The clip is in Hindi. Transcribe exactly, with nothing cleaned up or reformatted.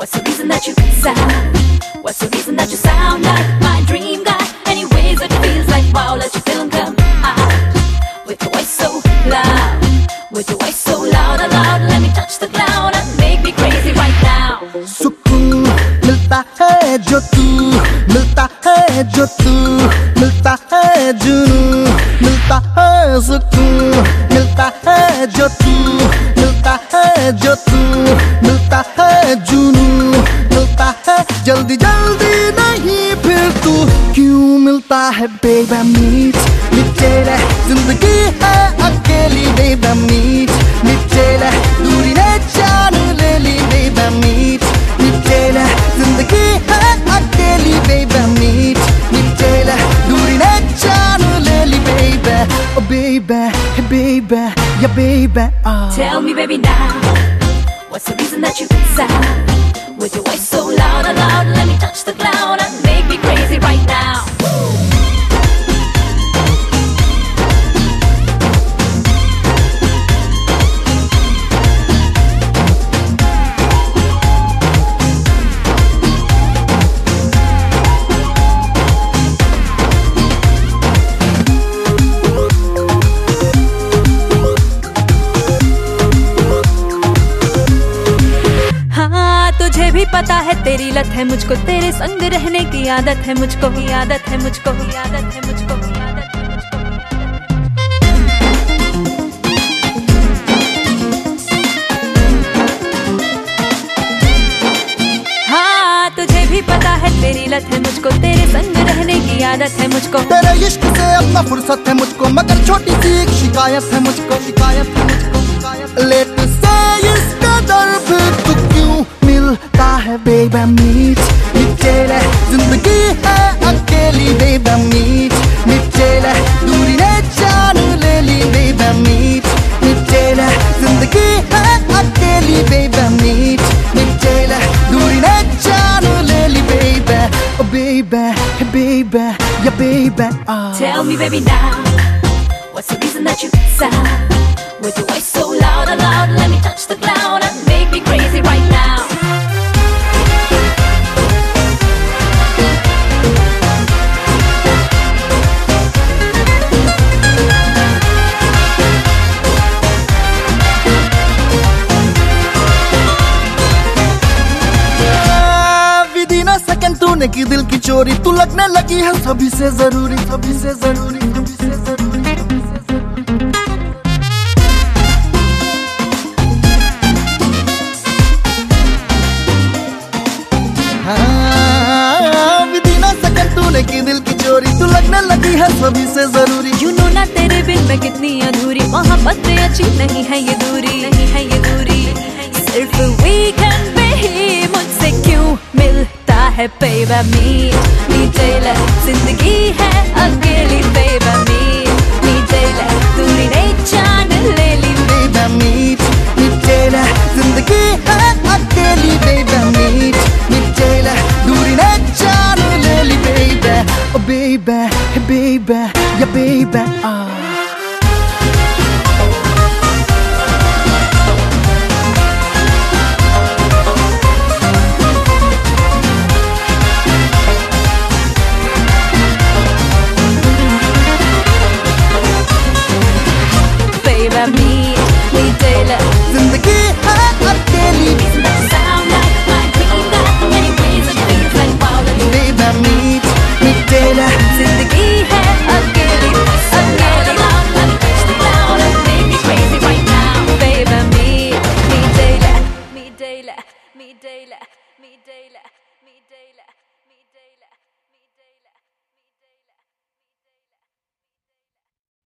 What's the reason that you sound? What's the reason that you sound like my dream guy? Anyways, it feels like wow, let your feeling come out. With your voice so loud, with your voice so loud, loud. Let me touch the cloud and make me crazy right now. सुकून मिलता है जो तू, मिलता है जो तू, मिलता है जुनून, मिलता है सुकून, मिलता है जो तू, मिलता है जो तू, मिलता है जुनून, मिलता है जल्दी जल्दी नहीं फिर तू क्यों मिलता है बेबी मीट मिटेले जिंदगी है अकेली बेबी मीट मिटेले दूरी ने जान ले ली बेबी मीट मिटेले जिंदगी है अकेली बेबी मीट मिटेले दूरी ने जान ले ली baby oh baby hey baby yeah baby oh. Tell me baby now, what's the reason that you sound? With your voice so loud, loud, let me touch the cloud and make me crazy right now. तुझे भी पता है तेरी लत है मुझको, तेरे संग रहने की आदत है मुझको, की आदत है मुझको, की आदत है मुझको, की आदत है मुझको। हाँ तुझे भी पता है तेरी लत है मुझको, तेरे संग रहने की आदत है मुझको। तेरे इश्क से अपना फुर्सत है मुझको, मगर छोटी सी एक शिकायत है मुझको, शिकायत है मुझको, शिकायत। लेट से इसका दर्द तू क्यों मिलता है बेबी मीट मिटेले जिंदगी है अकेली बेबी मीट मिटेले दूरी ने जान ले ली बेबी मीट मिटेले जिंदगी है अकेली बेबी मीट मिटेले दूरी ने जान ले ली baby oh baby hey baby yeah baby oh. Tell me baby now, what's the reason that you sound? With your voice so loud, loud, let me touch the cloud and make me crazy right now. तूने की दिल की चोरी, तू लगने लगी है सभी से जरूरी, सभी से जरूरी, सभी से जरूरी। हाँ विधि ना सकन तूने की दिल की चोरी, तू लगने लगी है सभी से जरूरी। यू नो ना तेरे बिन मैं कितनी अधूरी, मोहब्बत अच्छी नहीं है ये दूरी, नहीं है ये दूरी। सिर्फ वीकेंड पे ही मुझसे क्यों मिलता है बेबी मीट मिटेले जिंदगी है अकेली बेबी मीट।